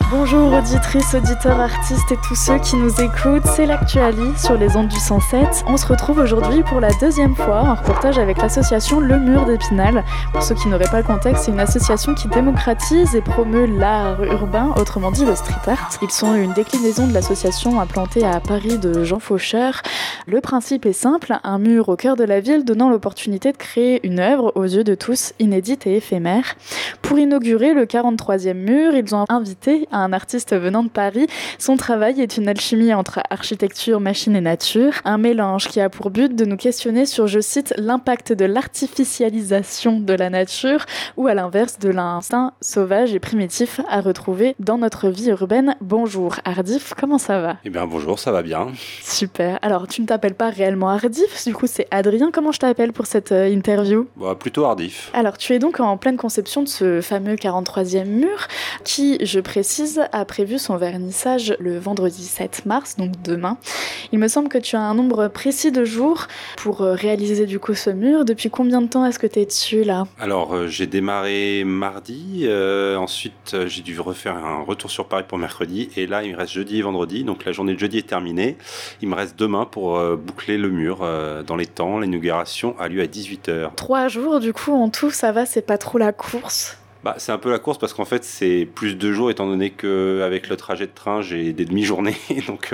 Bonjour auditrices, auditeurs, artistes et tous ceux qui nous écoutent, c'est l'Actuali sur les ondes du 107. On se retrouve aujourd'hui pour la deuxième fois en reportage avec l'association Le Mur d'Épinal. Pour ceux qui n'auraient pas le contexte, c'est une association qui démocratise et promeut l'art urbain, autrement dit le street art. Ils sont une déclinaison de l'association implantée à Paris de Jean Faucheur. Le principe est simple, un mur au cœur de la ville donnant l'opportunité de créer une œuvre aux yeux de tous, inédite et éphémère. Pour inaugurer le 43e mur, ils ont invité un artiste venant de Paris. Son travail est une alchimie entre architecture, machine et nature. Un mélange qui a pour but de nous questionner sur, je cite, l'impact de l'artificialisation de la nature ou à l'inverse de l'instinct sauvage et primitif à retrouver dans notre vie urbaine. Bonjour Ardif, comment ça va ? Eh bien bonjour, ça va bien. Super. Alors tu ne t'appelles pas réellement Ardif, du coup c'est Adrien. Comment je t'appelle pour cette interview ? Plutôt Ardif. Alors tu es donc en pleine conception de ce fameux 43e mur qui, je précise, a prévu son vernissage le vendredi 7 mars, donc demain. Il me semble que tu as un nombre précis de jours pour réaliser du coup ce mur. Depuis combien de temps est-ce que tu es dessus là ? Alors j'ai démarré mardi, ensuite j'ai dû refaire un retour sur Paris pour mercredi et là il me reste jeudi et vendredi, donc la journée de jeudi est terminée. Il me reste demain pour boucler le mur dans les temps. L'inauguration a lieu à 18h. 3 jours du coup en tout, ça va, c'est pas trop la course ? C'est un peu la course parce qu'en fait c'est plus 2 jours étant donné qu'avec le trajet de train j'ai des demi-journées donc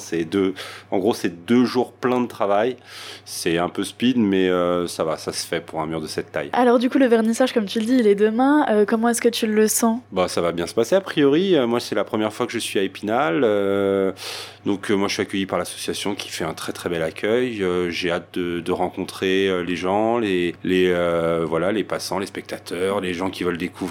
en gros c'est 2 jours pleins de travail. C'est un peu speed mais ça va, ça se fait pour un mur de cette taille. Alors du coup le vernissage comme tu le dis il est demain, comment est-ce que tu le sens ? Ça va bien se passer a priori. Moi c'est la première fois que je suis à Épinal, donc moi je suis accueilli par l'association qui fait un très très bel accueil. J'ai hâte de rencontrer les gens, les passants, les spectateurs, les gens qui veulent découvrir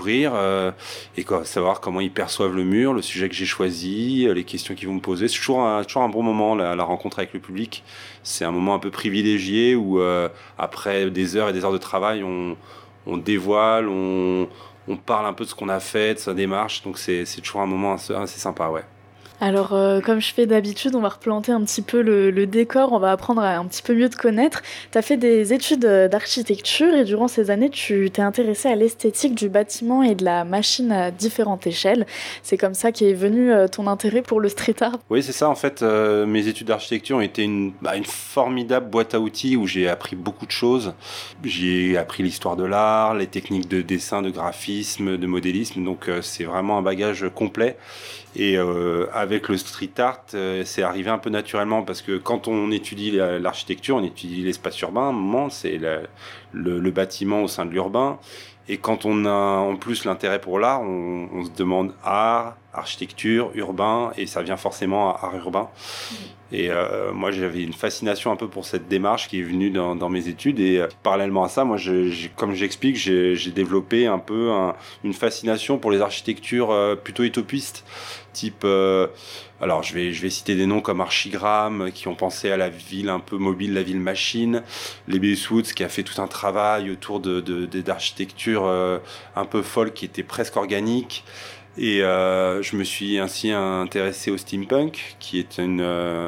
et savoir comment ils perçoivent le mur, le sujet que j'ai choisi, les questions qu'ils vont me poser. C'est toujours un bon moment la rencontre avec le public. C'est un moment un peu privilégié où après des heures et des heures de travail on dévoile, on parle un peu de ce qu'on a fait, de sa démarche, donc c'est toujours un moment assez sympa, ouais. Alors, comme je fais d'habitude, on va replanter un petit peu le décor, on va apprendre à un petit peu mieux te connaître. Tu as fait des études d'architecture et durant ces années, tu t'es intéressé à l'esthétique du bâtiment et de la machine à différentes échelles. C'est comme ça qu'est venu ton intérêt pour le street art. Oui, c'est ça. En fait, mes études d'architecture ont été une formidable boîte à outils où j'ai appris beaucoup de choses. J'ai appris l'histoire de l'art, les techniques de dessin, de graphisme, de modélisme. Donc, c'est vraiment un bagage complet. Et avec le street art, c'est arrivé un peu naturellement parce que quand on étudie l'architecture, on étudie l'espace urbain. À un moment, c'est le bâtiment au sein de l'urbain. Et quand on a en plus l'intérêt pour l'art, on se demande art, architecture, urbain, et ça vient forcément à art urbain. Et moi, j'avais une fascination un peu pour cette démarche qui est venue dans mes études. Et parallèlement à ça, moi, comme j'explique, j'ai développé un peu une fascination pour les architectures plutôt utopistes, type... alors, je vais citer des noms comme Archigram, qui ont pensé à la ville un peu mobile, la ville machine. Les Woods, qui a fait tout un travail autour d'architecture un peu folle, qui était presque organique. Et je me suis ainsi intéressé au steampunk, qui est une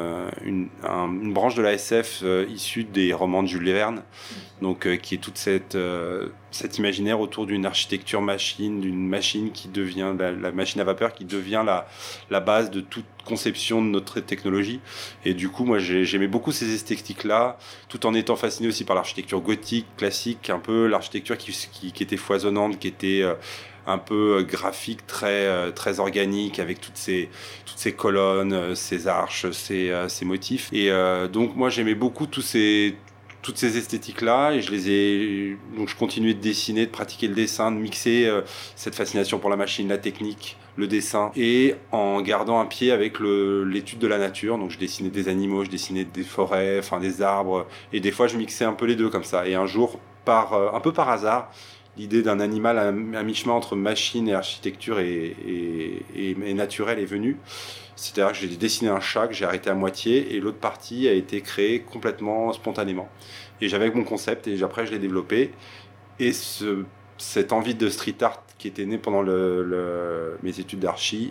branche de la SF issue des romans de Jules Verne, donc qui est toute cet imaginaire autour d'une architecture machine, d'une machine qui devient la machine à vapeur, qui devient la base de toute conception de notre technologie. Et du coup, moi, j'aimais beaucoup ces esthétiques-là, tout en étant fasciné aussi par l'architecture gothique, classique, un peu l'architecture qui était foisonnante, qui était un peu graphique, très organique, avec toutes ces colonnes, ces arches, ces motifs. Et donc moi j'aimais beaucoup toutes ces esthétiques-là, et donc je continuais de dessiner, de pratiquer le dessin, de mixer cette fascination pour la machine, la technique, le dessin, et en gardant un pied avec l'étude de la nature. Donc je dessinais des animaux, je dessinais des forêts, des arbres, et des fois je mixais un peu les deux comme ça. Et un jour, un peu par hasard, l'idée d'un animal à mi-chemin entre machine et architecture et naturel est venue. C'est-à-dire que j'ai dessiné un chat que j'ai arrêté à moitié et l'autre partie a été créée complètement spontanément. Et j'avais mon concept et après je l'ai développé. Et cette envie de street art qui était née pendant mes études d'archi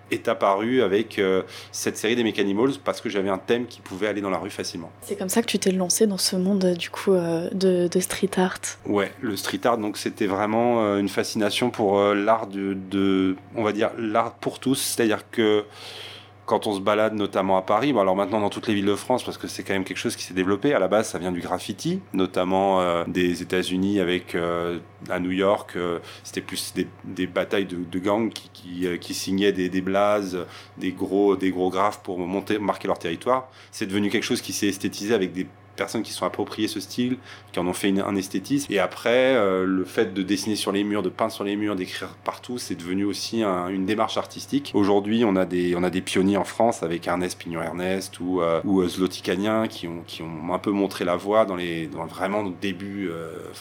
est apparu avec cette série des Mecanimals parce que j'avais un thème qui pouvait aller dans la rue facilement. C'est comme ça que tu t'es lancé dans ce monde du coup de street art. Ouais, le street art, donc c'était vraiment une fascination pour l'art on va dire l'art pour tous, c'est-à-dire que quand on se balade notamment à Paris, alors maintenant dans toutes les villes de France, parce que c'est quand même quelque chose qui s'est développé, à la base ça vient du graffiti, notamment des États-Unis avec à New York, c'était plus des batailles de gangs qui signaient des blazes, des gros graphes pour marquer leur territoire. C'est devenu quelque chose qui s'est esthétisé avec des personnes qui sont appropriées ce style, qui en ont fait un esthétisme. Et après, le fait de dessiner sur les murs, de peindre sur les murs, d'écrire partout, c'est devenu aussi une démarche artistique. Aujourd'hui, on a des pionniers en France avec Ernest Pignon-Ernest ou Zlotikanian qui ont un peu montré la voie dans vraiment le début,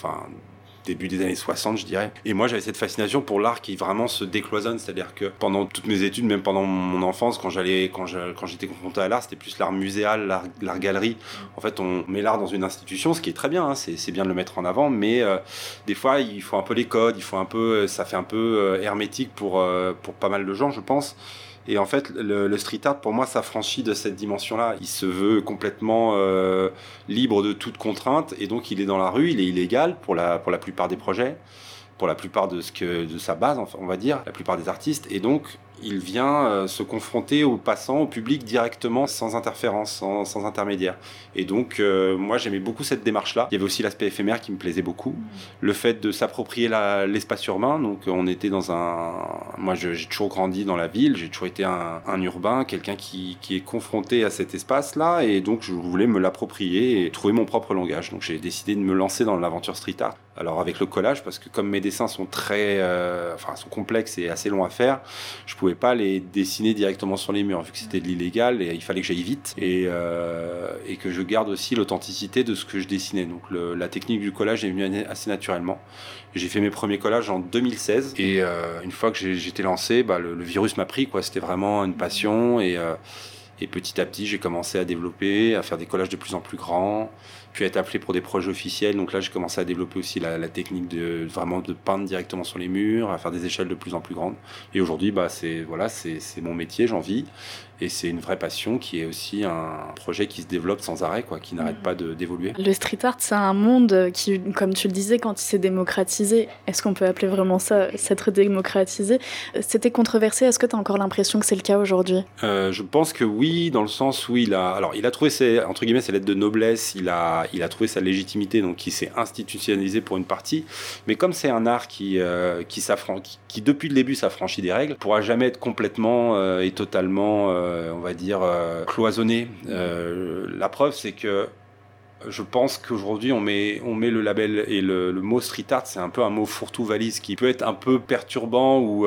début des années 60, je dirais. Et moi, j'avais cette fascination pour l'art qui vraiment se décloisonne, c'est-à-dire que pendant toutes mes études, même pendant mon enfance, quand j'étais confronté à l'art, c'était plus l'art muséal, l'art galerie. En fait, on met l'art dans une institution, ce qui est très bien, hein, c'est bien de le mettre en avant, mais des fois, il faut un peu les codes, ça fait un peu hermétique pour pas mal de gens, je pense. Et en fait, le street art, pour moi, s'affranchit de cette dimension-là. Il se veut complètement libre de toute contrainte, et donc il est dans la rue, il est illégal pour la plupart des projets, pour la plupart de sa base, on va dire, la plupart des artistes, et donc il vient se confronter aux passants, au public directement, sans interférence, sans intermédiaire. Et donc, moi, j'aimais beaucoup cette démarche-là. Il y avait aussi l'aspect éphémère qui me plaisait beaucoup. Le fait de s'approprier l'espace urbain. Donc, on était moi, j'ai toujours grandi dans la ville. J'ai toujours été un urbain, quelqu'un qui est confronté à cet espace-là. Et donc, je voulais me l'approprier et trouver mon propre langage. Donc, j'ai décidé de me lancer dans l'aventure street art. Alors, avec le collage, parce que comme mes dessins sont sont complexes et assez longs à faire, je pouvais pas les dessiner directement sur les murs vu que c'était de l'illégal et il fallait que j'aille vite et que je garde aussi l'authenticité de ce que je dessinais. Donc la technique du collage est venue assez naturellement. J'ai fait mes premiers collages en 2016 et une fois que j'étais lancé, le virus m'a pris, quoi. C'était vraiment une passion et petit à petit j'ai commencé à développer, à faire des collages de plus en plus grands, puis à être appelé pour des projets officiels. Donc là j'ai commencé à développer aussi la technique de peindre directement sur les murs, à faire des échelles de plus en plus grandes. Et aujourd'hui c'est mon métier, j'en vis. Et c'est une vraie passion qui est aussi un projet qui se développe sans arrêt, quoi, qui n'arrête pas d'évoluer. Le street art, c'est un monde qui, comme tu le disais, quand il s'est démocratisé, est-ce qu'on peut appeler vraiment ça s'être démocratisé? C'était controversé, est-ce que tu as encore l'impression que c'est le cas aujourd'hui? Je pense que oui, dans le sens où il a trouvé ses lettres de noblesse, il a trouvé sa légitimité, donc il s'est institutionnalisé pour une partie. Mais comme c'est un art qui depuis le début s'affranchit des règles, pourra jamais être complètement et totalement on va dire cloisonné. La preuve, c'est que je pense qu'aujourd'hui on met le label et le mot street art, c'est un peu un mot fourre-tout valise qui peut être un peu perturbant ou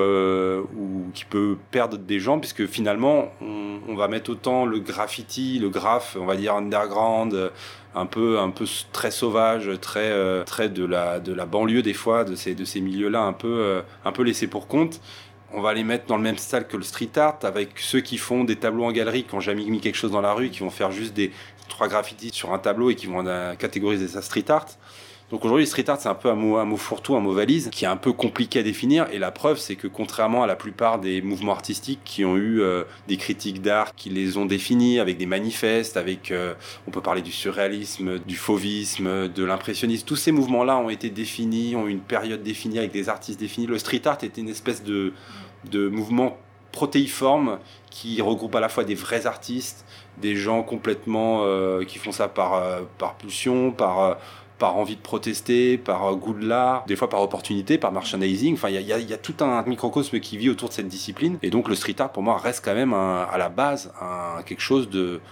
qui peut perdre des gens, puisque finalement on va mettre autant le graffiti, le graphe, on va dire underground, un peu très sauvage, très de la banlieue des fois, de ces milieux-là un peu laissés pour compte. On va les mettre dans le même style que le street art, avec ceux qui font des tableaux en galerie, qui n'ont jamais mis quelque chose dans la rue, qui vont faire juste des 3 graffitis sur un tableau et qui vont catégoriser ça street art. Donc aujourd'hui, street art, c'est un peu un mot fourre-tout, un mot valise, qui est un peu compliqué à définir. Et la preuve, c'est que contrairement à la plupart des mouvements artistiques qui ont eu des critiques d'art, qui les ont définis avec des manifestes, on peut parler du surréalisme, du fauvisme, de l'impressionnisme. Tous ces mouvements-là ont été définis, ont eu une période définie avec des artistes définis. Le street art était une espèce de mouvement protéiforme qui regroupe à la fois des vrais artistes, des gens complètement qui font ça par pulsion, par envie de protester, par goût de l'art, des fois par opportunité, par merchandising. Enfin, il y a tout un microcosme qui vit autour de cette discipline. Et donc le street art, pour moi, reste quand même à la base quelque chose de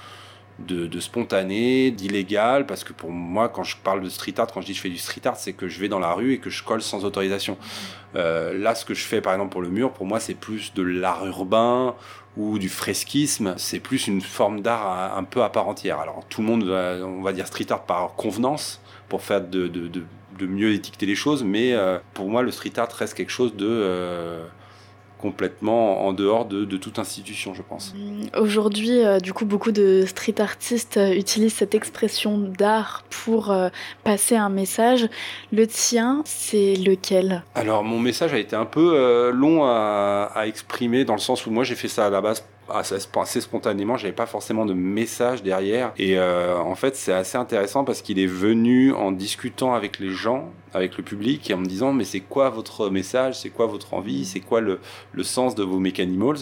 spontané, d'illégal, parce que pour moi, quand je parle de street art, quand je dis je fais du street art, c'est que je vais dans la rue et que je colle sans autorisation. Là, ce que je fais par exemple pour le mur, pour moi, c'est plus de l'art urbain ou du fresquisme, c'est plus une forme d'art un peu à part entière. Alors tout le monde, on va dire street art par convenance, pour faire de mieux étiqueter les choses, mais pour moi, le street art reste quelque chose complètement en dehors de toute institution, je pense. Aujourd'hui, du coup, beaucoup de street artistes utilisent cette expression d'art pour passer un message. Le tien, c'est lequel ? Alors, mon message a été un peu long à exprimer, dans le sens où moi, j'ai fait ça à la base assez spontanément, j'avais pas forcément de message derrière, et en fait c'est assez intéressant parce qu'il est venu en discutant avec les gens, avec le public, et en me disant mais c'est quoi votre message, c'est quoi votre envie, c'est quoi le sens de vos Mecanimals.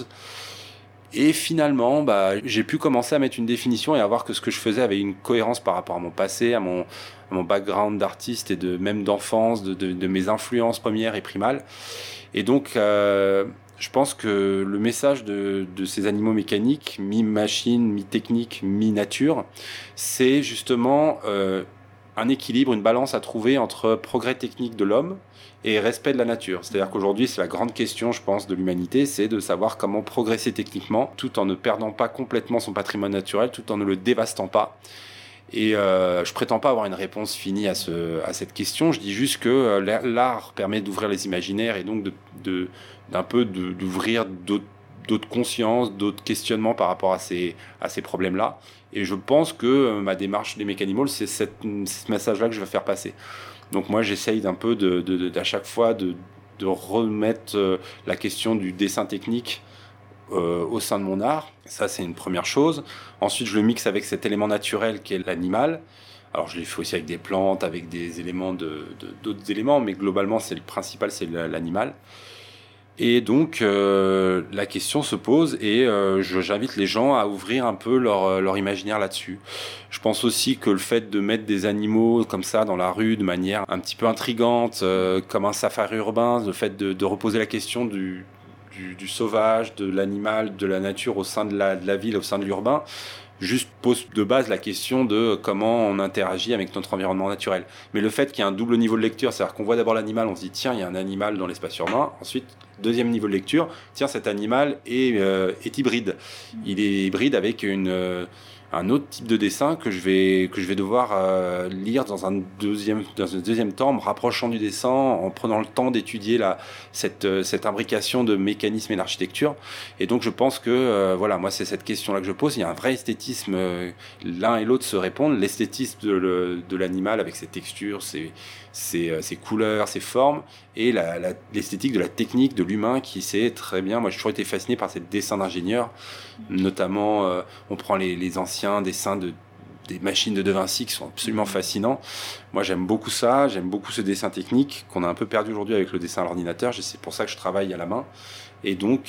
Et finalement, j'ai pu commencer à mettre une définition et à voir que ce que je faisais avait une cohérence par rapport à mon passé, à mon background d'artiste et même d'enfance, de mes influences premières et primales. Et donc, je pense que le message de ces animaux mécaniques, mi-machine, mi-technique, mi-nature, c'est justement un équilibre, une balance à trouver entre progrès technique de l'homme et respect de la nature. C'est-à-dire qu'aujourd'hui, c'est la grande question, je pense, de l'humanité, c'est de savoir comment progresser techniquement, tout en ne perdant pas complètement son patrimoine naturel, tout en ne le dévastant pas. Et je prétends pas avoir une réponse finie à cette question. Je dis juste que l'art permet d'ouvrir les imaginaires et donc d'un peu d'ouvrir d'autres consciences, d'autres questionnements par rapport à ces problèmes-là. Et je pense que ma démarche des Mecanimals, c'est ce message-là que je vais faire passer. Donc moi, j'essaye d'un peu à chaque fois de remettre la question du dessin technique au sein de mon art. Ça, c'est une première chose. Ensuite, je le mixe avec cet élément naturel qui est l'animal. Alors, je l'ai fait aussi avec des plantes, avec des éléments d'autres éléments, mais globalement, c'est le principal, c'est l'animal. Et donc, la question se pose et j'invite les gens à ouvrir un peu leur imaginaire là-dessus. Je pense aussi que le fait de mettre des animaux comme ça dans la rue de manière un petit peu intrigante, comme un safari urbain, le fait de reposer la question du sauvage, de l'animal, de la nature au sein de la ville, au sein de l'urbain, juste pose de base la question de comment on interagit avec notre environnement naturel. Mais le fait qu'il y ait un double niveau de lecture, c'est-à-dire qu'on voit d'abord l'animal, on se dit tiens, il y a un animal dans l'espace urbain. Ensuite, deuxième niveau de lecture, tiens, cet animal est hybride. Il est hybride avec un autre type de dessin que je vais devoir lire dans un deuxième temps, en me rapprochant du dessin, en prenant le temps d'étudier cette imbrication de mécanisme et d'architecture. Et donc je pense que voilà, moi c'est cette question-là que je pose. Il y a un vrai esthétisme, l'un et l'autre se répondent. L'esthétisme de l'animal avec ses textures, ses couleurs, ses formes, et l'esthétique de la technique de l'humain qui sait très bien. Moi j'ai toujours été fasciné par ces dessins d'ingénieurs, notamment on prend les anciens dessins des machines de De Vinci qui sont absolument fascinants. Moi j'aime beaucoup ça, j'aime beaucoup ce dessin technique qu'on a un peu perdu aujourd'hui avec le dessin à l'ordinateur. C'est pour ça que je travaille à la main. Et donc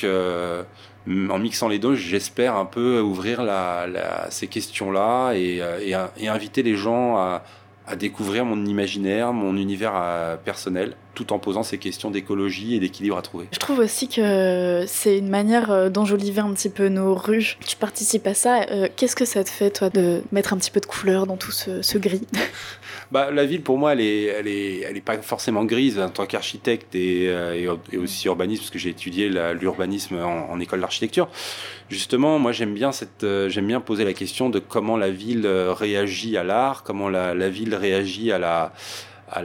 en mixant les deux, j'espère un peu ouvrir ces questions-là et inviter les gens à découvrir mon imaginaire, mon univers personnel, tout en posant ces questions d'écologie et d'équilibre à trouver. Je trouve aussi que c'est une manière d'enjoliver un petit peu nos rues. Tu participes à ça. Qu'est-ce que ça te fait, toi, de mettre un petit peu de couleur dans tout ce gris ? La ville, pour moi, elle est pas forcément grise en tant qu'architecte et aussi urbaniste, parce que j'ai étudié l'urbanisme en école d'architecture. Justement, moi, j'aime bien poser la question de comment la ville réagit à l'art, comment la ville réagit on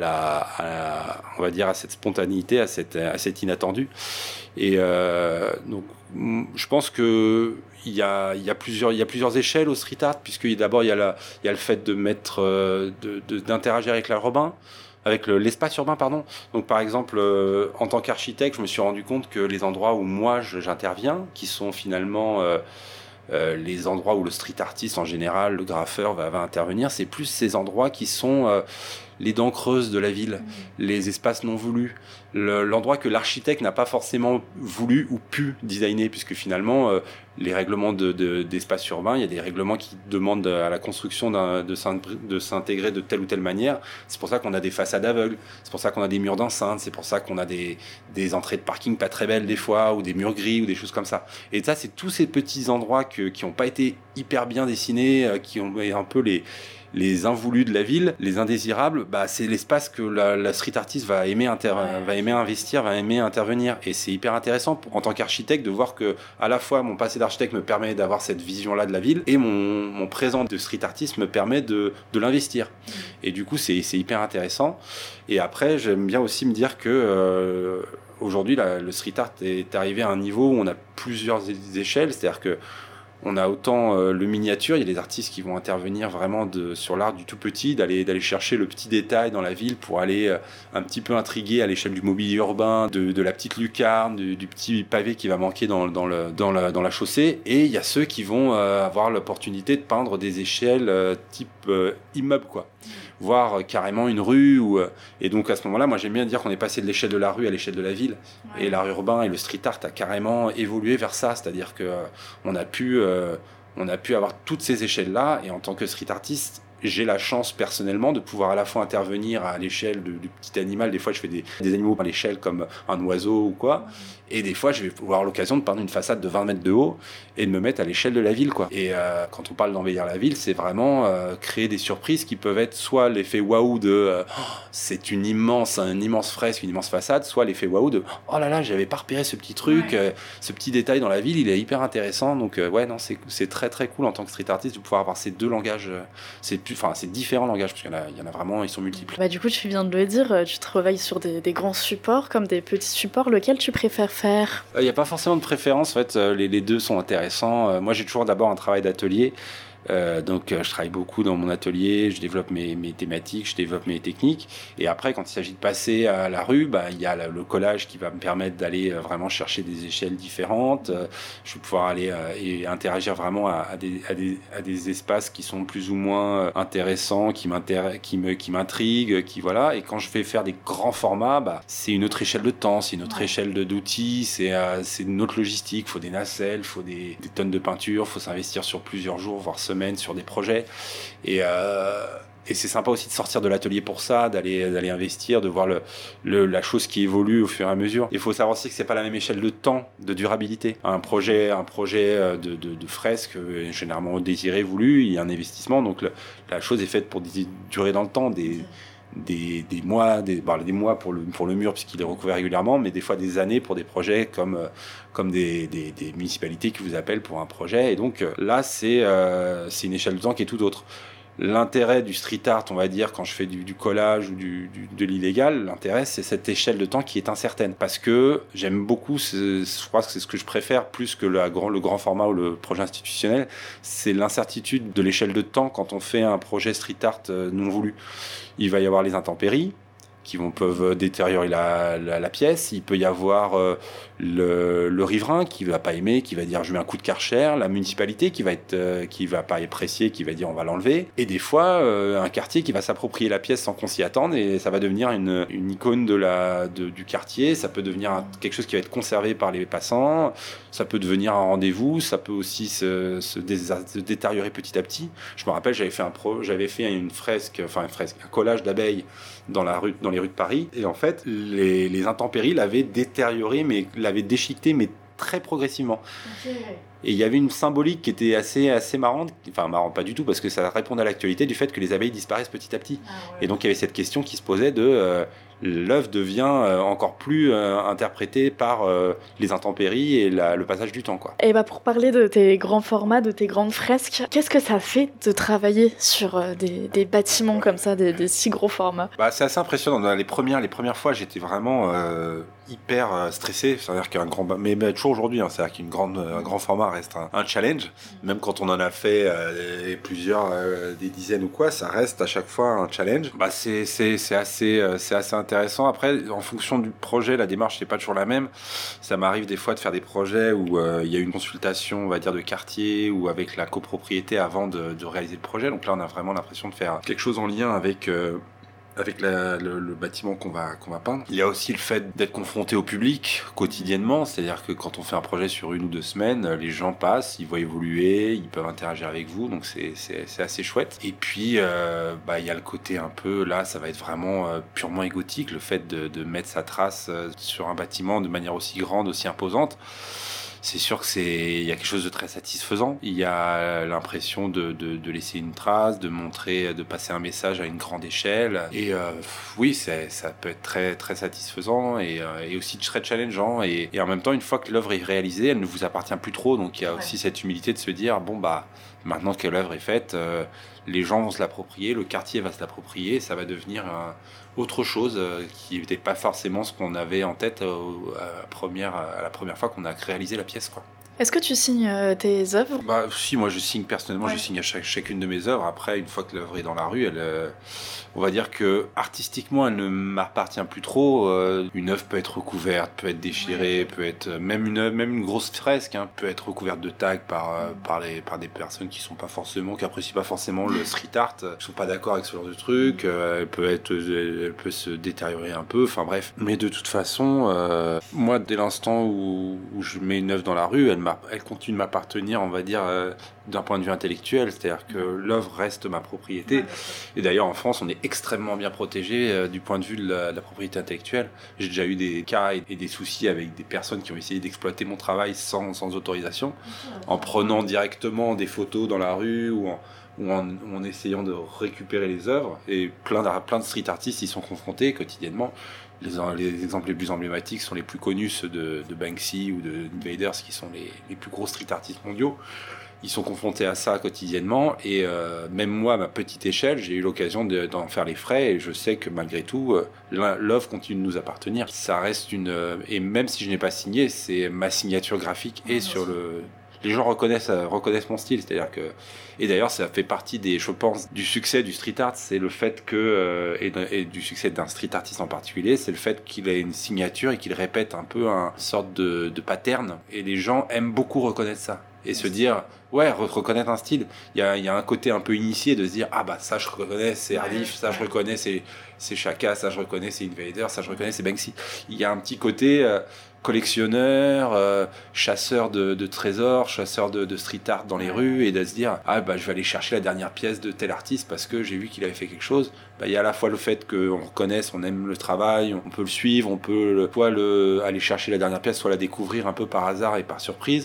va dire à cette spontanéité, à cet inattendu. Et donc, je pense que il y a plusieurs échelles au street art, puisque d'abord il y a le fait de mettre d'interagir avec l'espace urbain, pardon. Donc par exemple, en tant qu'architecte, je me suis rendu compte que les endroits où moi j'interviens, qui sont finalement les endroits où le street artiste en général, le graffeur va intervenir, c'est plus ces endroits qui sont les dents creuses de la ville, les espaces non voulus, l'endroit que l'architecte n'a pas forcément voulu ou pu designer, puisque finalement les règlements d'espace urbain, il y a des règlements qui demandent à la construction de s'intégrer de telle ou telle manière. C'est pour ça qu'on a des façades aveugles, c'est pour ça qu'on a des murs d'enceinte, c'est pour ça qu'on a des entrées de parking pas très belles des fois, ou des murs gris ou des choses comme ça. Et ça, c'est tous ces petits endroits qui n'ont pas été hyper bien dessinés, qui ont un peu les invoulus de la ville, les indésirables. C'est l'espace que la street artist va aimer aimer investir, va aimer intervenir. Et c'est hyper intéressant en tant qu'architecte de voir que à la fois mon passé d'architecte me permet d'avoir cette vision-là de la ville et mon présent de street artist me permet de l'investir. Et du coup, c'est hyper intéressant. Et après, j'aime bien aussi me dire que aujourd'hui, le street art est arrivé à un niveau où on a plusieurs échelles. C'est-à-dire que on a autant le miniature, il y a des artistes qui vont intervenir vraiment sur l'art du tout petit, d'aller chercher le petit détail dans la ville pour aller un petit peu intriguer à l'échelle du mobilier urbain, de la petite lucarne, du petit pavé qui va manquer dans la chaussée. Et il y a ceux qui vont avoir l'opportunité de peindre des échelles type immeuble, quoi. Voire carrément une rue. Et donc à ce moment-là, moi j'aime bien dire qu'on est passé de l'échelle de la rue à l'échelle de la ville. Ouais. Et l'art urbain et le street art a carrément évolué vers ça. C'est-à-dire qu'on a pu avoir toutes ces échelles-là. Et en tant que street artiste, j'ai la chance personnellement de pouvoir à la fois intervenir à l'échelle du petit animal. Des fois, je fais des animaux à l'échelle comme un oiseau ou quoi. Et des fois, je vais avoir l'occasion de peindre une façade de 20 mètres de haut et de me mettre à l'échelle de la ville, quoi. Et quand on parle d'embellir la ville, c'est vraiment créer des surprises qui peuvent être soit l'effet waouh de c'est un immense fresque, une immense façade, soit l'effet waouh de oh là là, j'avais pas repéré ce petit truc, ce petit détail dans la ville, il est hyper intéressant. Donc c'est très très cool en tant que street artist de pouvoir avoir ces deux langages, ces différents langages, parce qu'il y en a vraiment, ils sont multiples. Du coup, tu viens de le dire, tu travailles sur des grands supports comme des petits supports. Lequel tu préfères faire? Il n'y a pas forcément de préférence, en fait, les deux sont intéressants. Moi, j'ai toujours d'abord un travail d'atelier. Donc je travaille beaucoup dans mon atelier, je développe mes thématiques, je développe mes techniques, et après quand il s'agit de passer à la rue, il y a le collage qui va me permettre d'aller vraiment chercher des échelles différentes. Je vais pouvoir aller et interagir vraiment à des espaces qui sont plus ou moins intéressants, qui m'intriguent, voilà. Et quand je vais faire des grands formats, c'est une autre échelle de temps, c'est une autre échelle d'outils, c'est une autre logistique, il faut des nacelles, il faut des tonnes de peinture, il faut s'investir sur plusieurs jours, voire semaines sur des projets, et c'est sympa aussi de sortir de l'atelier pour ça, d'aller investir, de voir la chose qui évolue au fur et à mesure. Il faut savoir aussi que c'est pas la même échelle de temps, de durabilité. Un projet de fresque généralement désiré, voulu, il y a un investissement, donc la chose est faite pour durer dans le temps, des mois pour le mur puisqu'il est recouvert régulièrement, mais des fois des années pour des projets comme des municipalités qui vous appellent pour un projet. Et donc là c'est une échelle de temps qui est tout autre. L'intérêt du street art, on va dire, quand je fais du collage ou de l'illégal, l'intérêt c'est cette échelle de temps qui est incertaine, parce que j'aime beaucoup, je crois que c'est ce que je préfère plus que le grand format ou le projet institutionnel, c'est l'incertitude de l'échelle de temps quand on fait un projet street art non voulu. Il va y avoir les intempéries qui peuvent détériorer la pièce. Il peut y avoir le riverain qui va pas aimer, qui va dire je mets un coup de Karcher, la municipalité qui va pas apprécier, qui va dire on va l'enlever, et des fois un quartier qui va s'approprier la pièce sans qu'on s'y attende, et ça va devenir une icône du quartier. Ça peut devenir quelque chose qui va être conservé par les passants, ça peut devenir un rendez-vous, ça peut aussi se détériorer petit à petit. Je me rappelle, j'avais fait un collage d'abeilles dans les rues de Paris, et en fait les intempéries l'avaient détérioré, mais l'avaient déchiqueté, mais très progressivement. Okay. Et il y avait une symbolique qui était assez marrante, enfin marrante pas du tout, parce que ça répondait à l'actualité du fait que les abeilles disparaissent petit à petit. Et donc il y avait cette question qui se posait de l'œuvre devient encore plus interprétée par les intempéries et le passage du temps, quoi. Et pour parler de tes grands formats, de tes grandes fresques, qu'est-ce que ça fait de travailler sur des bâtiments comme ça, des si gros formats? C'est assez impressionnant. Dans les premières fois, j'étais vraiment hyper stressé. C'est-à-dire mais toujours aujourd'hui, c'est-à-dire qu'un grand format reste un challenge. Même quand on en a fait plusieurs, des dizaines ou quoi, ça reste à chaque fois un challenge. C'est assez intéressant. Après, en fonction du projet, la démarche n'est pas toujours la même. Ça m'arrive des fois de faire des projets où il y a une consultation, on va dire, de quartier ou avec la copropriété avant de réaliser le projet. Donc là, on a vraiment l'impression de faire quelque chose en lien avec le bâtiment qu'on va peindre. Il y a aussi le fait d'être confronté au public quotidiennement, c'est-à-dire que quand on fait un projet sur 1 ou 2 semaines, les gens passent, ils voient évoluer, ils peuvent interagir avec vous, donc c'est assez chouette. Et puis il y a le côté un peu, là ça va être vraiment purement égotique, le fait de mettre sa trace sur un bâtiment de manière aussi grande, aussi imposante. c'est sûr que il y a quelque chose de très satisfaisant. Il y a l'impression de laisser une trace, de montrer, de passer un message à une grande échelle. Et oui, ça peut être très, très satisfaisant et aussi très challengeant. Et en même temps, une fois que l'œuvre est réalisée, elle ne vous appartient plus trop. Donc il y a aussi cette humilité de se dire, bon, bah, maintenant que l'œuvre est faite, les gens vont se l'approprier, le quartier va se l'approprier, ça va devenir autre chose qui n'était pas forcément ce qu'on avait en tête à la première fois qu'on a réalisé la pièce, quoi. Est-ce que tu signes tes œuvres ? Bah si, moi je signe personnellement, je signe à chacune de mes œuvres. Après, une fois que l'œuvre est dans la rue, on va dire que artistiquement, elle ne m'appartient plus trop. Une œuvre peut être recouverte, peut être déchirée, peut être même une grosse fresque, hein, peut être recouverte de tags par des personnes qui apprécient pas forcément le street art, qui sont pas d'accord avec ce genre de truc. Elle peut se détériorer un peu. Enfin bref. Mais de toute façon, moi, dès l'instant où je mets une œuvre dans la rue, elle continue de m'appartenir, on va dire, d'un point de vue intellectuel, c'est-à-dire que l'œuvre reste ma propriété. Et d'ailleurs, en France, on est extrêmement bien protégé du point de vue de la propriété intellectuelle. J'ai déjà eu des cas et des soucis avec des personnes qui ont essayé d'exploiter mon travail sans autorisation, en prenant directement des photos dans la rue ou en essayant de récupérer les œuvres. Et plein de street artistes y sont confrontés quotidiennement. Les exemples les plus emblématiques sont les plus connus, ceux de Banksy ou de Invaders, qui sont les plus gros street artistes mondiaux. Ils sont confrontés à ça quotidiennement et même moi, à ma petite échelle, j'ai eu l'occasion d'en faire les frais et je sais que malgré tout, l'œuvre continue de nous appartenir. Ça reste et même si je n'ai pas signé, c'est ma signature graphique et sur le... Les gens reconnaissent mon style, c'est-à-dire que... Et d'ailleurs, ça fait partie je pense, du succès du street art, c'est le fait que... Et du succès d'un street artiste en particulier, c'est le fait qu'il ait une signature et qu'il répète un peu une sorte de pattern. Et les gens aiment beaucoup reconnaître ça. Et se dire, reconnaître un style. Il y a un côté un peu initié de se dire, ah bah ça je reconnais, c'est Ardif, ça je reconnais, c'est Chaka, ça je reconnais, c'est Invader, ça je reconnais, c'est Banksy. Il y a un petit côté collectionneur, chasseur de trésors, chasseur de street art dans les rues, et de se dire, ah bah je vais aller chercher la dernière pièce de tel artiste parce que j'ai vu qu'il avait fait quelque chose. Bah, il y a à la fois le fait qu'on reconnaisse, on aime le travail, on peut le suivre, on peut aller chercher la dernière pièce, soit la découvrir un peu par hasard et par surprise.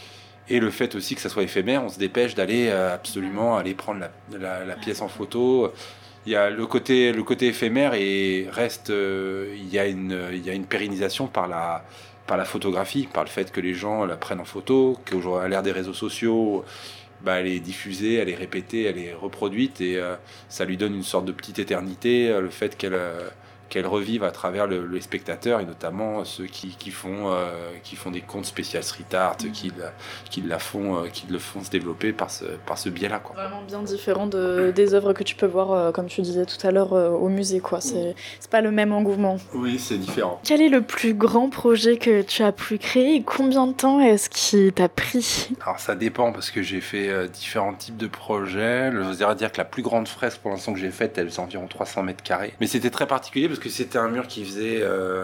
Et le fait aussi que ça soit éphémère, on se dépêche d'aller absolument aller prendre la pièce en photo. Il y a le côté éphémère et reste. Il y a une pérennisation par la photographie, par le fait que les gens la prennent en photo, qu'aujourd'hui à l'ère des réseaux sociaux, elle est diffusée, elle est répétée, elle est reproduite et ça lui donne une sorte de petite éternité. Le fait qu'elle revive à travers les spectateurs et notamment ceux qui font des comptes spécial street art, qui le font se développer par ce biais-là, quoi. Vraiment bien différent des œuvres que tu peux voir, comme tu disais tout à l'heure, au musée, quoi. C'est pas le même engouement. Oui, c'est différent. Quel est le plus grand projet que tu as pu créer et combien de temps est-ce qu'il t'a pris ? Alors ça dépend parce que j'ai fait différents types de projets. Je voudrais dire que la plus grande fresque pour l'instant que j'ai faite, elle faisait environ 300 mètres carrés. Mais c'était très particulier parce que c'était un mur qui faisait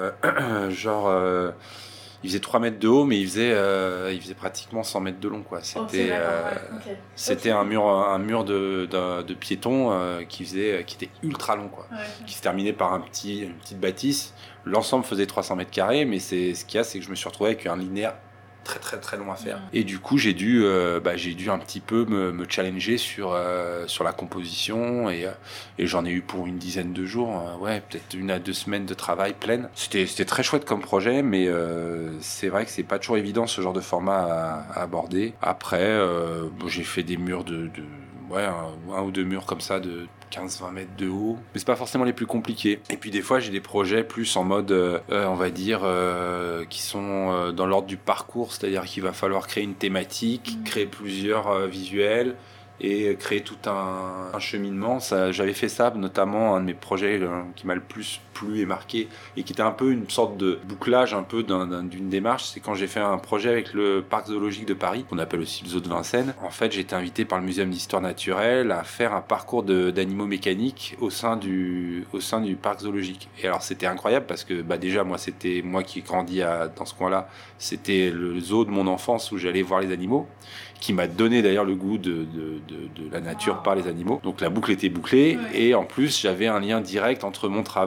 il faisait 3 mètres de haut, mais il faisait pratiquement 100 mètres de long, quoi. C'était un mur de piétons qui était ultra long, quoi. Qui se terminait par une petite bâtisse. L'ensemble faisait 300 mètres carrés, mais ce qu'il y a, c'est que je me suis retrouvé avec un linéaire très très très long à faire. Et du coup j'ai dû un petit peu me challenger sur la composition et j'en ai eu pour une dizaine de jours, peut-être 1 à 2 semaines de travail pleine. C'était très chouette comme projet, mais c'est vrai que c'est pas toujours évident ce genre de format à aborder. Après j'ai fait des murs un ou deux murs comme ça de 15-20 mètres de haut, mais c'est pas forcément les plus compliqués. Et puis des fois j'ai des projets plus en mode on va dire qui sont dans l'ordre du parcours, c'est-à-dire qu'il va falloir créer une thématique, créer plusieurs visuels et créer tout un cheminement. J'avais fait ça, notamment un de mes projets qui m'a le plus plu et marqué, et qui était un peu une sorte de bouclage un peu d'une démarche. C'est quand j'ai fait un projet avec le parc zoologique de Paris, qu'on appelle aussi le zoo de Vincennes. En fait, j'ai été invité par le Muséum d'Histoire Naturelle à faire un parcours d'animaux mécaniques au sein du parc zoologique. Et alors, c'était incroyable parce que déjà, c'était moi qui ai grandi dans ce coin-là. C'était le zoo de mon enfance où j'allais voir les animaux, qui m'a donné d'ailleurs le goût de la nature par les animaux. Donc la boucle était bouclée, et en plus j'avais un lien direct entre mon travail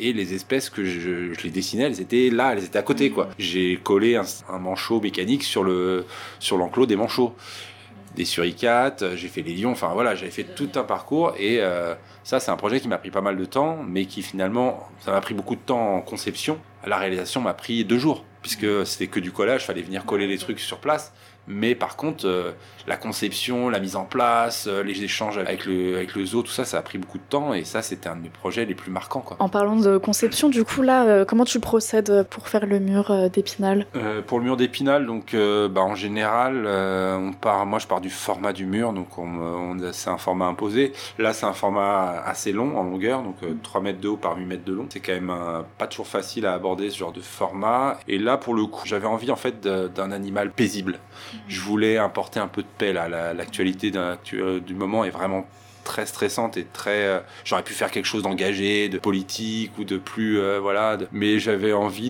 et les espèces que je les dessinais, elles étaient là, elles étaient à côté, quoi. J'ai collé un manchot mécanique sur l'enclos des manchots. Des suricates, j'ai fait les lions, enfin voilà, j'avais fait tout un parcours et ça c'est un projet qui m'a pris pas mal de temps, mais qui finalement, ça m'a pris beaucoup de temps en conception. La réalisation m'a pris 2 jours, puisque c'était que du collage, fallait venir coller les trucs sur place. Mais par contre, la conception, la mise en place, les échanges avec le zoo, tout ça, ça a pris beaucoup de temps et ça, c'était un de mes projets les plus marquants, quoi. En parlant de conception, du coup, là, comment tu procèdes pour faire le mur d'Épinal ? Pour le mur d'Épinal, donc, en général, moi je pars du format du mur, donc c'est un format imposé. Là, c'est un format assez long en longueur, donc 3 mètres de haut par 8 mètres de long. C'est quand même pas toujours facile à aborder ce genre de format. Et là, pour le coup, j'avais envie en fait d'un animal paisible. Je voulais apporter un peu de paix là. L'actualité du moment est vraiment très stressante et très. J'aurais pu faire quelque chose d'engagé, de politique ou de plus mais j'avais envie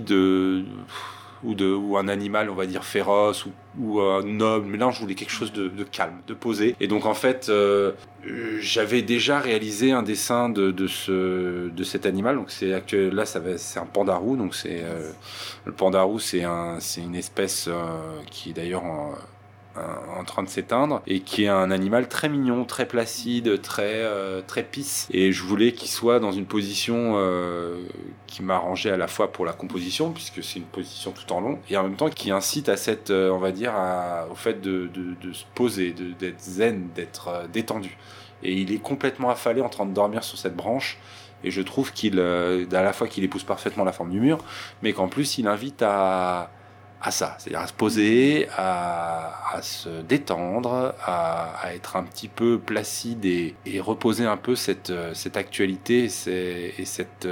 ou un animal, on va dire féroce ou noble. Mais là, je voulais quelque chose de calme, de posé. Et donc en fait, j'avais déjà réalisé un dessin de cet animal. Donc c'est un pandarou. Donc le pandarou, c'est une espèce qui est d'ailleurs en train de s'éteindre et qui est un animal très mignon, très placide, très pisse. Et je voulais qu'il soit dans une position qui m'arrangeait à la fois pour la composition, puisque c'est une position tout en long, et en même temps qui incite à cette, on va dire, au fait de se poser, d'être zen, d'être détendu. Et il est complètement affalé en train de dormir sur cette branche. Et je trouve à la fois qu'il épouse parfaitement la forme du mur, mais qu'en plus il invite à ça, c'est-à-dire à se poser, à se détendre, à être un petit peu placide et reposer un peu cette actualité et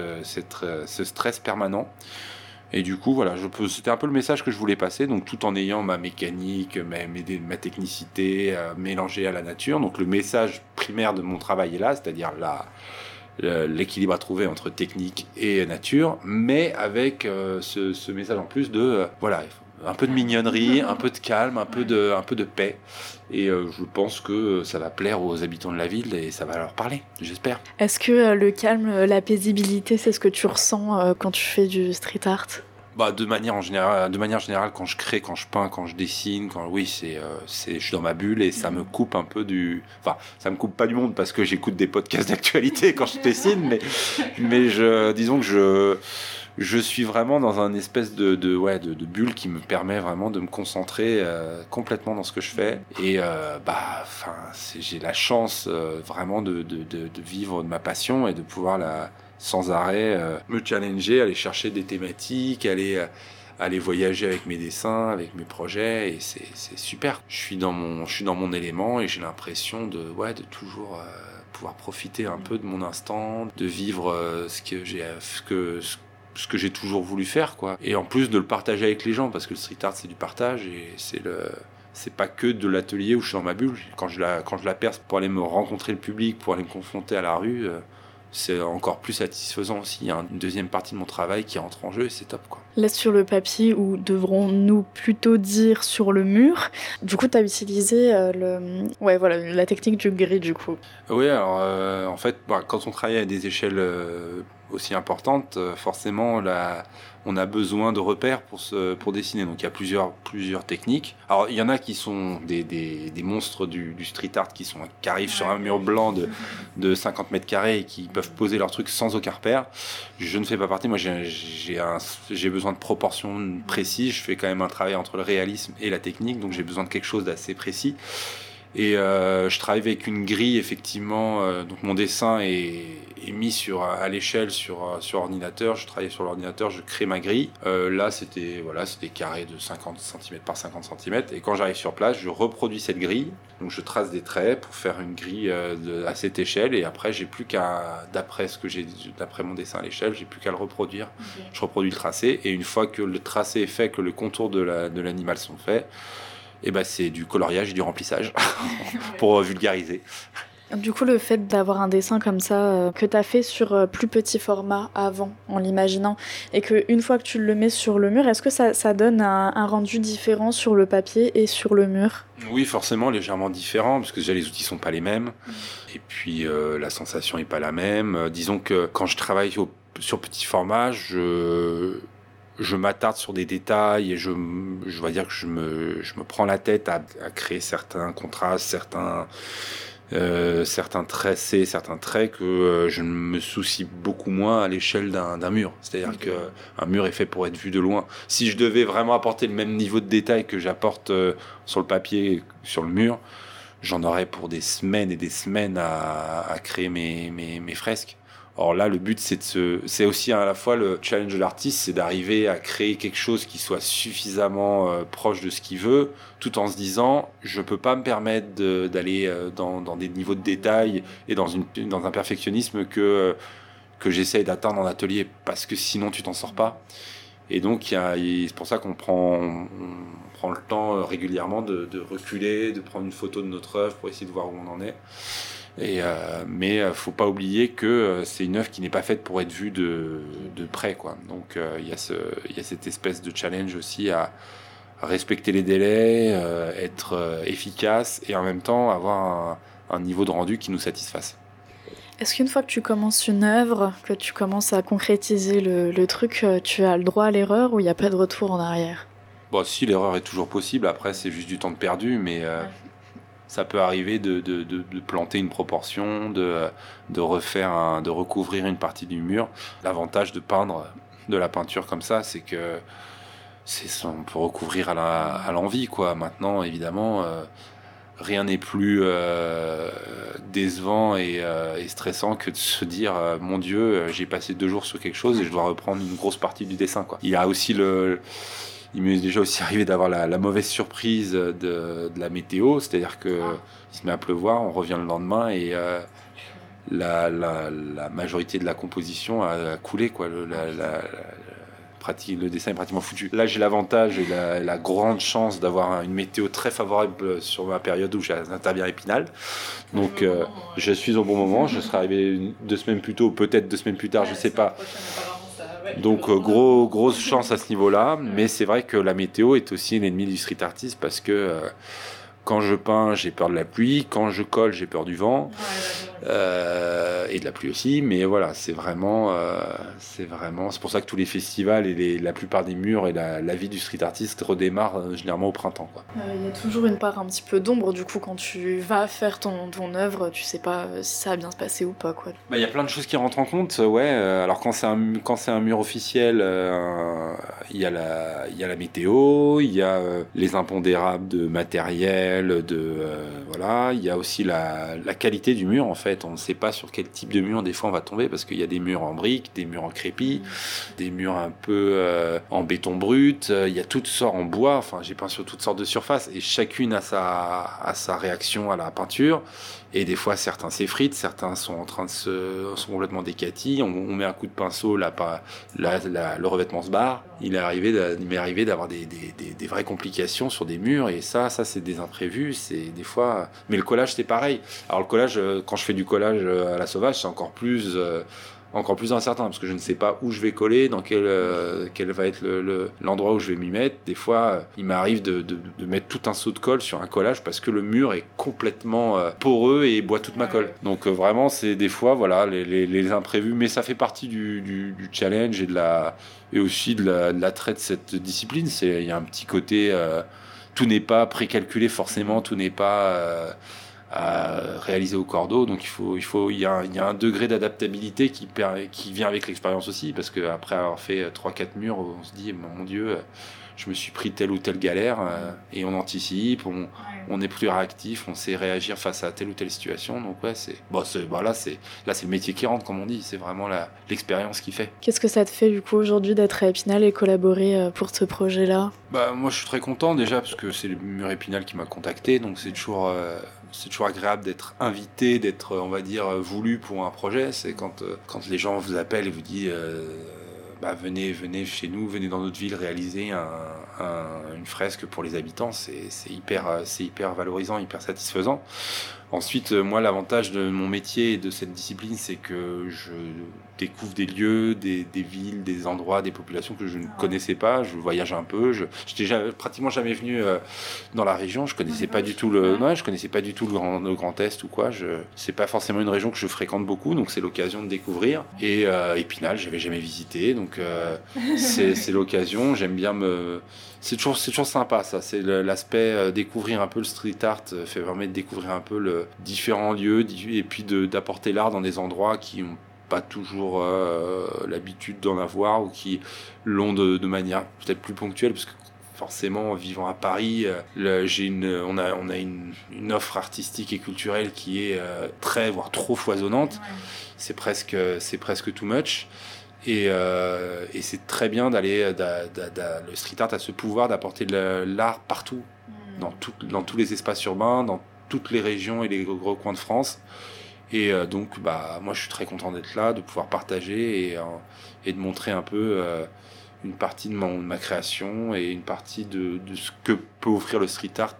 ce stress permanent. Et du coup, voilà, c'était un peu le message que je voulais passer, donc tout en ayant ma mécanique, ma technicité mélangée à la nature. Donc le message primaire de mon travail est là, c'est-à-dire l'équilibre à trouver entre technique et nature, mais avec ce message en plus de un peu de mignonnerie, un peu de calme, un peu de paix. Et je pense que ça va plaire aux habitants de la ville et ça va leur parler, j'espère. Est-ce que le calme, la paisibilité, c'est ce que tu ressens quand tu fais du street art ? De manière générale, quand je crée, quand je peins, quand je dessine, je suis dans ma bulle et ça me coupe un peu ça me coupe pas du monde parce que j'écoute des podcasts d'actualité quand je dessine, mais disons que je suis vraiment dans un espèce de bulle qui me permet vraiment de me concentrer complètement dans ce que je fais. Et j'ai la chance vraiment de vivre de ma passion et de pouvoir sans arrêt me challenger, aller chercher des thématiques, aller voyager avec mes dessins, avec mes projets, et c'est super. Je suis dans mon élément et j'ai l'impression de toujours pouvoir profiter un peu de mon instant, de vivre ce que j'ai toujours voulu faire, quoi. Et en plus de le partager avec les gens, parce que le street art c'est du partage et c'est pas que de l'atelier où je suis dans ma bulle. Quand je la perce pour aller me rencontrer le public, pour aller me confronter à la rue, c'est encore plus satisfaisant aussi. Il y a une deuxième partie de mon travail qui entre en jeu et c'est top, quoi. Là, sur le papier, ou devrons-nous plutôt dire sur le mur, du coup, tu as utilisé la technique du gris, du coup. Oui, alors en fait, quand on travaille à des échelles aussi importantes, forcément, on a besoin de repères pour dessiner. Donc il y a plusieurs techniques. Alors il y en a qui sont des monstres du street art qui arrivent sur un mur blanc de 50 mètres carrés et qui peuvent poser leur truc sans aucun repère. Je ne fais pas partie. Moi j'ai besoin de proportions précises. Je fais quand même un travail entre le réalisme et la technique, donc j'ai besoin de quelque chose d'assez précis. Et je travaille avec une grille, effectivement. Donc mon dessin est mis à l'échelle sur ordinateur. Je travaille sur l'ordinateur, je crée ma grille. Là, c'était carré de 50 cm par 50 cm. Et quand j'arrive sur place, je reproduis cette grille. Donc je trace des traits pour faire une grille à cette échelle. Et après, j'ai plus d'après mon dessin à l'échelle, j'ai plus qu'à le reproduire. Okay. Je reproduis le tracé. Et une fois que le tracé est fait, que le contour de l'animal sont faits, et c'est du coloriage et du remplissage pour vulgariser. Du coup, le fait d'avoir un dessin comme ça que tu as fait sur plus petit format avant, en l'imaginant, et qu'une fois que tu le mets sur le mur, est-ce que ça donne un rendu différent sur le papier et sur le mur ? Oui, forcément, légèrement différent, parce que déjà les outils sont pas les mêmes, et puis la sensation est pas la même. Disons que quand je travaille sur petit format, je m'attarde sur des détails et je dois dire que je me prends la tête à créer certains contrastes, certains tracés, certains traits que je me soucie beaucoup moins à l'échelle d'un mur. C'est-à-dire qu'un mur est fait pour être vu de loin. Si je devais vraiment apporter le même niveau de détail que j'apporte sur le papier, sur le mur, j'en aurais pour des semaines et des semaines à créer mes fresques. Or là, le but, c'est aussi à la fois le challenge de l'artiste, c'est d'arriver à créer quelque chose qui soit suffisamment proche de ce qu'il veut, tout en se disant, je peux pas me permettre d'aller dans des niveaux de détail et dans un perfectionnisme que j'essaye d'atteindre en atelier, parce que sinon tu t'en sors pas. Et donc, c'est pour ça qu'on prend le temps régulièrement de reculer, de prendre une photo de notre œuvre pour essayer de voir où on en est. Mais faut pas oublier que c'est une œuvre qui n'est pas faite pour être vue de près, quoi. Donc il y a cette espèce de challenge aussi à respecter les délais, être efficace et en même temps avoir un niveau de rendu qui nous satisfasse. Est-ce qu'une fois que tu commences une œuvre, que tu commences à concrétiser le truc, tu as le droit à l'erreur ou il n'y a pas de retour en arrière ? Bon, si, l'erreur est toujours possible. Après, c'est juste du temps de perdu, mais ça peut arriver de planter une proportion, de recouvrir une partie du mur. L'avantage de peindre de la peinture comme ça, c'est que on peut recouvrir à l'envie, quoi. Maintenant, évidemment, rien n'est plus décevant et stressant que de se dire mon Dieu, j'ai passé 2 jours sur quelque chose et je dois reprendre une grosse partie du dessin, quoi. Il y a aussi il m'est déjà aussi arrivé d'avoir la mauvaise surprise de la météo, c'est-à-dire que il se met à pleuvoir, on revient le lendemain et la majorité de la composition a coulé, quoi. Le dessin est pratiquement foutu. Là, j'ai l'avantage et la grande chance d'avoir une météo très favorable sur ma période où j'interviens à Épinal. Donc, je suis au bon moment. Je serai arrivé 2 semaines plus tôt, peut-être 2 semaines plus tard, je sais pas. Donc grosse chance à ce niveau-là, mais c'est vrai que la météo est aussi l'ennemi du street artist parce que quand je peins, j'ai peur de la pluie, quand je colle, j'ai peur du vent et de la pluie aussi. Mais voilà, c'est pour ça que tous les festivals et la plupart des murs et la vie du street artist redémarrent généralement au printemps, quoi. Il y a toujours une part un petit peu d'ombre du coup quand tu vas faire ton œuvre, tu sais pas si ça va bien se passer ou pas, quoi. Il y a plein de choses qui rentrent en compte, ouais. Alors quand c'est un mur officiel, il y a la météo, il y a les impondérables de matériel, voilà. Il y a aussi la qualité du mur, en fait. On ne sait pas sur quel type de mur des fois on va tomber parce qu'il y a des murs en briques, des murs en crépi, des murs un peu en béton brut. Il y a toutes sortes en bois. Enfin, j'ai peint sur toutes sortes de surfaces et chacune a sa réaction à la peinture. Et des fois, certains s'effritent, certains sont complètement décatis. On met un coup de pinceau, le revêtement se barre. Il m'est arrivé d'avoir des vraies complications sur des murs. Et ça, c'est des imprévus. C'est des fois. Mais le collage, c'est pareil. Alors le collage, quand je fais du collage à la sauvage, c'est encore plus incertain parce que je ne sais pas où je vais coller, dans quel va être l'endroit où je vais m'y mettre. Des fois, il m'arrive de mettre tout un seau de colle sur un collage parce que le mur est complètement poreux et boit toute ma colle. Donc vraiment, c'est des fois, voilà, les imprévus, mais ça fait partie du challenge et aussi de l'attrait de cette discipline. Il y a un petit côté, tout n'est pas précalculé forcément, tout n'est pas à réaliser au cordeau, donc il y a un degré d'adaptabilité qui vient avec l'expérience aussi, parce que après avoir fait 3-4 murs, on se dit mon Dieu, je me suis pris telle ou telle galère, et on anticipe, on est plus réactif, on sait réagir face à telle ou telle situation. Donc ouais, là c'est le métier qui rentre, comme on dit, c'est vraiment l'expérience qui fait. Qu'est-ce que ça te fait du coup aujourd'hui d'être à Épinal et collaborer pour ce projet-là ? Moi je suis très content déjà parce que c'est le mur Épinal qui m'a contacté, donc c'est toujours agréable d'être invité, d'être, on va dire, voulu pour un projet. C'est quand les gens vous appellent et vous disent venez chez nous, venez dans notre ville réaliser une fresque pour les habitants. C'est hyper valorisant, hyper satisfaisant. Ensuite, moi, l'avantage de mon métier et de cette discipline, c'est que je découvre des lieux, des villes, des endroits, des populations que je ne connaissais pas. Je voyage un peu. Je n'étais pratiquement jamais venu dans la région. Je connaissais pas du tout je connaissais pas du tout le Grand Est ou quoi. C'est pas forcément une région que je fréquente beaucoup, donc c'est l'occasion de découvrir. Et Épinal, j'avais jamais visité, donc c'est l'occasion. J'aime bien c'est toujours sympa, ça. C'est l'aspect découvrir un peu le street art, permet de découvrir un peu le différents lieux et puis d'apporter l'art dans des endroits qui ont pas toujours l'habitude d'en avoir ou qui l'ont de manière peut-être plus ponctuelle, parce que forcément, vivant à Paris, on a une offre artistique et culturelle qui est très, voire trop foisonnante. Ouais. C'est presque too much. Et c'est très bien d'aller. Le street art a ce pouvoir d'apporter l'art partout, dans tous les espaces urbains, dans toutes les régions et les gros coins de France. Et donc, moi, je suis très content d'être là, de pouvoir partager et de montrer un peu une partie de ma création et une partie de ce que peut offrir le street art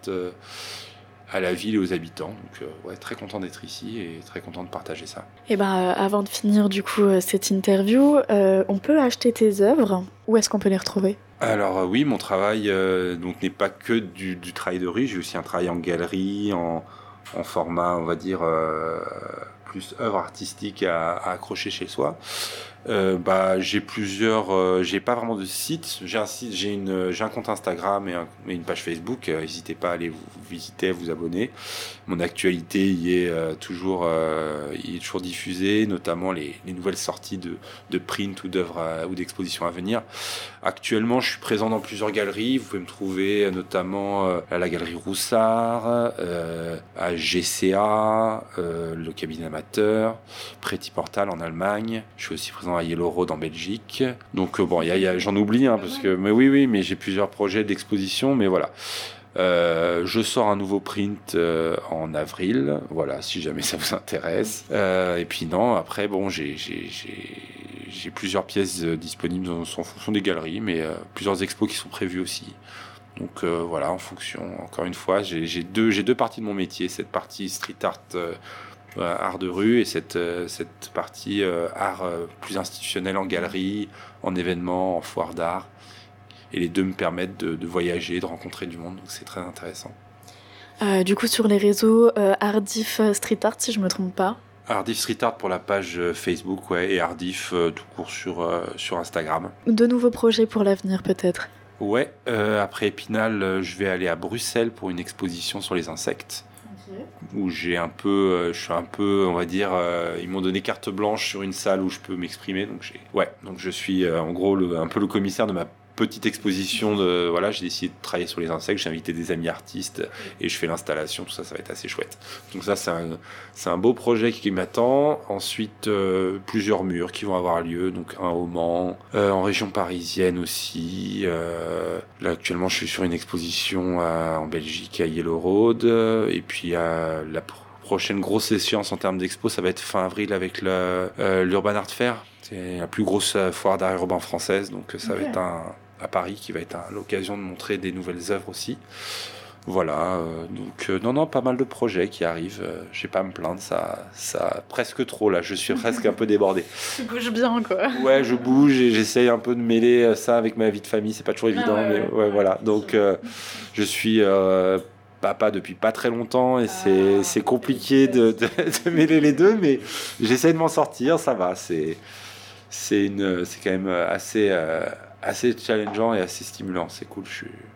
à la ville et aux habitants. Donc, très content d'être ici et très content de partager ça. Et avant de finir, du coup, cette interview, on peut acheter tes œuvres. Où est-ce qu'on peut les retrouver ? Alors oui, mon travail n'est pas que du travail de rue. J'ai aussi un travail en galerie, en format, on va dire, plus œuvre artistique à accrocher chez soi. J'ai j'ai pas vraiment de site. J'ai un site, j'ai un compte Instagram et une page Facebook. N'hésitez pas à aller vous visiter, à vous abonner. Mon actualité y est toujours diffusée, notamment les nouvelles sorties de print ou d'œuvres ou d'expositions à venir. Actuellement, je suis présent dans plusieurs galeries. Vous pouvez me trouver notamment à la galerie Roussard, à GCA, le cabinet amateur, Pretty Portal en Allemagne. Je suis aussi présent à Yellow Road en Belgique. Donc j'en oublie parce que mais j'ai plusieurs projets d'exposition, mais voilà. Je sors un nouveau print en avril, voilà, si jamais ça vous intéresse. Et puis après j'ai plusieurs pièces disponibles en fonction des galeries, mais plusieurs expos qui sont prévues aussi. Donc voilà, en fonction, encore une fois, j'ai deux parties de mon métier, cette partie street art, art de rue, et cette partie art plus institutionnel en galerie, en événements, en foire d'art. Et les deux me permettent de voyager, de rencontrer du monde, donc c'est très intéressant. Du coup, sur les réseaux, Ardif Street Art, si je ne me trompe pas. Ardif Street Art pour la page Facebook, et Ardif tout court sur Instagram. De nouveaux projets pour l'avenir, peut-être ? Ouais, après Épinal, je vais aller à Bruxelles pour une exposition sur les insectes. Où je suis un peu, on va dire, ils m'ont donné carte blanche sur une salle où je peux m'exprimer. Donc je suis en gros un peu le commissaire de ma petite exposition j'ai décidé de travailler sur les insectes, j'ai invité des amis artistes et je fais l'installation, tout ça va être assez chouette. Donc ça c'est un beau projet qui m'attend. Ensuite plusieurs murs qui vont avoir lieu, donc un au Mans, en région parisienne aussi. Là actuellement je suis sur une exposition en Belgique à Yellow Road, et puis la prochaine grosse échéance en termes d'expo, ça va être fin avril avec l'Urban Art Fair. C'est la plus grosse foire d'art urbain française, donc ça va être à Paris, qui va être l'occasion de montrer des nouvelles œuvres aussi. Voilà, donc pas mal de projets qui arrivent. Je vais pas à me plaindre, ça presque trop là. Je suis presque un peu débordé. Tu bouges bien, quoi. Ouais, je bouge et j'essaye un peu de mêler ça avec ma vie de famille. C'est pas toujours évident, mais voilà. Donc je suis papa depuis pas très longtemps et c'est compliqué de mêler les deux, mais j'essaie de m'en sortir. Ça va. C'est quand même assez challengeant et assez stimulant. C'est cool.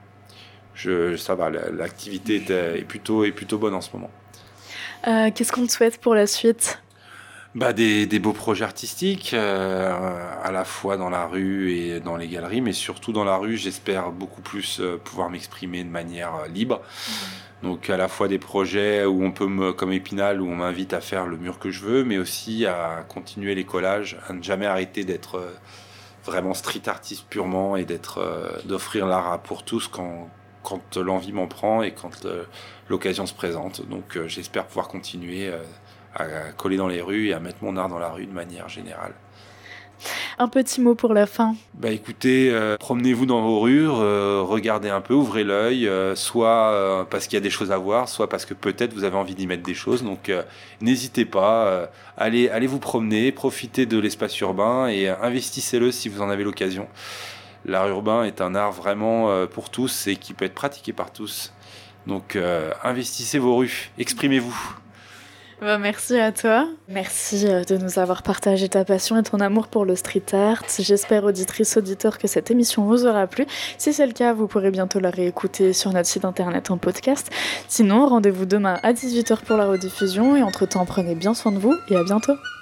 Ça va, l'activité est plutôt bonne en ce moment. Qu'est-ce qu'on te souhaite pour la suite ? Des beaux projets artistiques, à la fois dans la rue et dans les galeries, mais surtout dans la rue, j'espère beaucoup plus pouvoir m'exprimer de manière libre. Donc à la fois des projets où on peut comme Épinal, où on m'invite à faire le mur que je veux, mais aussi à continuer les collages, à ne jamais arrêter d'être vraiment street artiste purement et d'offrir l'art pour tous quand l'envie m'en prend et quand l'occasion se présente. Donc j'espère pouvoir continuer à coller dans les rues et à mettre mon art dans la rue de manière générale. Un petit mot pour la fin. Écoutez, promenez-vous dans vos rues, regardez un peu, ouvrez l'œil, soit parce qu'il y a des choses à voir, soit parce que peut-être vous avez envie d'y mettre des choses. Donc n'hésitez pas, allez vous promener, profitez de l'espace urbain et investissez-le si vous en avez l'occasion. L'art urbain est un art vraiment pour tous et qui peut être pratiqué par tous. Donc investissez vos rues, exprimez-vous. Merci à toi. Merci de nous avoir partagé ta passion et ton amour pour le street art. J'espère, auditrices, auditeurs, que cette émission vous aura plu. Si c'est le cas, vous pourrez bientôt la réécouter sur notre site internet en podcast. Sinon, rendez-vous demain à 18h pour la rediffusion et entre-temps, prenez bien soin de vous et à bientôt.